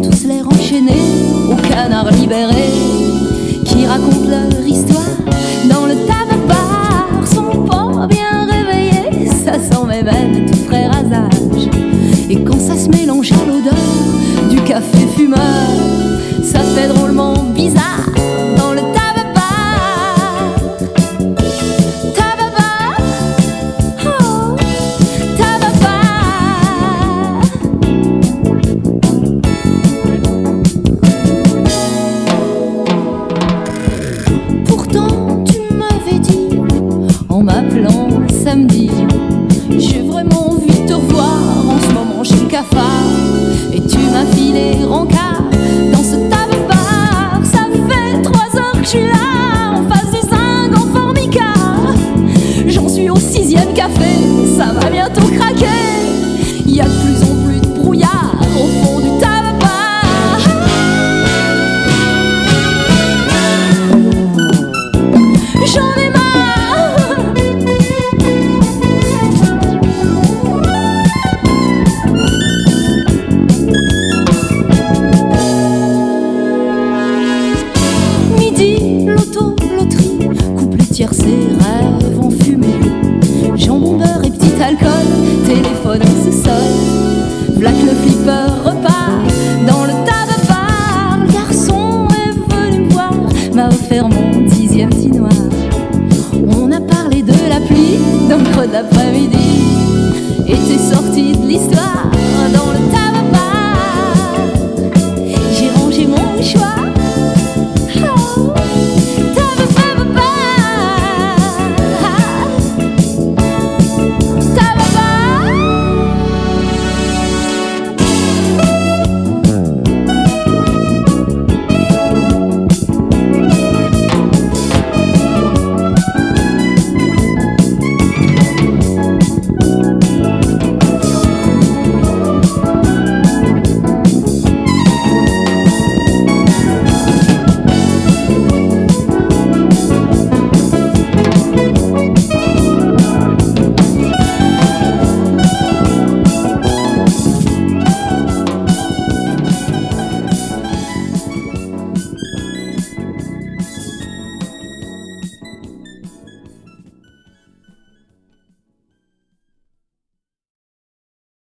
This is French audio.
tous l'air enchaîné aux canards libérés qui racontent leur histoire dans le tabac. Sont pas bien réveillés, ça sent même tout frais rasage. Et quand ça se mélange à l'odeur du café fumeur, ça fait drôlement bizarre dans le tabac. Tabac, oh, tabac. Pourtant tu m'avais dit en m'appelant samedi, j'ai vraiment envie de te revoir en ce moment chez le cafard.